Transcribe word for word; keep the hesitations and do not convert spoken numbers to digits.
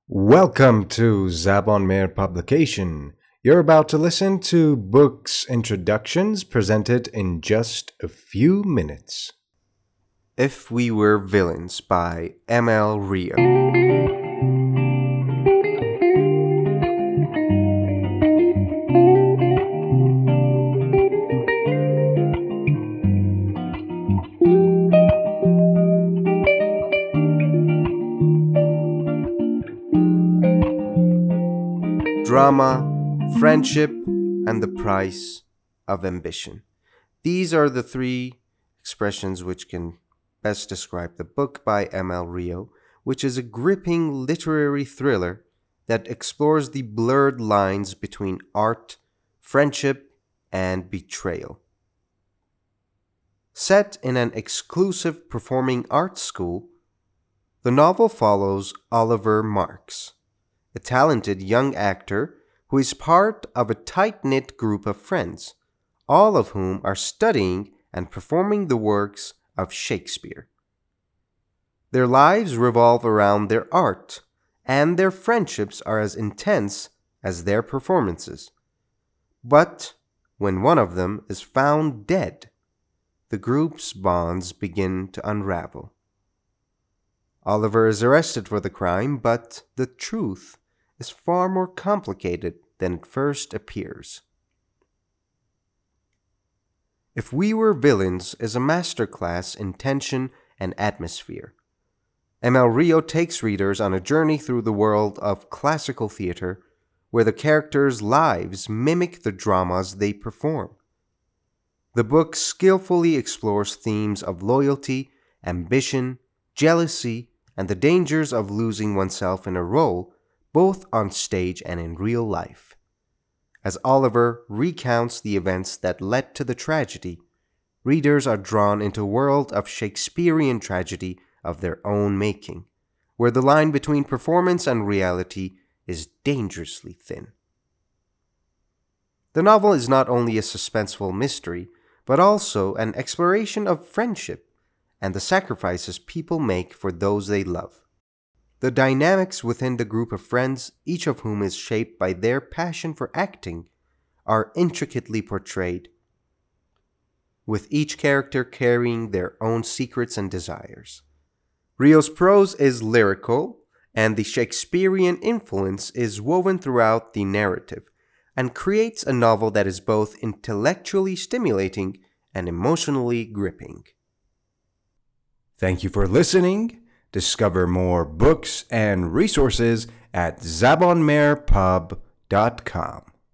Welcome to Zabon Meir Publication. You're about to listen to books introductions presented in just a few minutes. If We Were Villains by M L Rio. Drama, friendship, and the price of ambition. These are the three expressions which can best describe the book by M L Rio, which is a gripping literary thriller that explores the blurred lines between art, friendship, and betrayal. Set in an exclusive performing arts school, the novel follows Oliver Marks, a talented young actor who is part of a tight-knit group of friends, all of whom are studying and performing the works of Shakespeare. Their lives revolve around their art, and their friendships are as intense as their performances. But when one of them is found dead, the group's bonds begin to unravel. Oliver is arrested for the crime, but the truth is far more complicated than it first appears. If We Were Villains is a masterclass in tension and atmosphere. M L Rio takes readers on a journey through the world of classical theater, where the characters' lives mimic the dramas they perform. The book skillfully explores themes of loyalty, ambition, jealousy, and the dangers of losing oneself in a role, both on stage and in real life. As Oliver recounts the events that led to the tragedy, readers are drawn into a world of Shakespearean tragedy of their own making, where the line between performance and reality is dangerously thin. The novel is not only a suspenseful mystery, but also an exploration of friendship and the sacrifices people make for those they love. The dynamics within the group of friends, each of whom is shaped by their passion for acting, are intricately portrayed, with each character carrying their own secrets and desires. Rio's prose is lyrical, and the Shakespearean influence is woven throughout the narrative, and creates a novel that is both intellectually stimulating and emotionally gripping. Thank you for listening. Discover more books and resources at zabon meir pub dot com.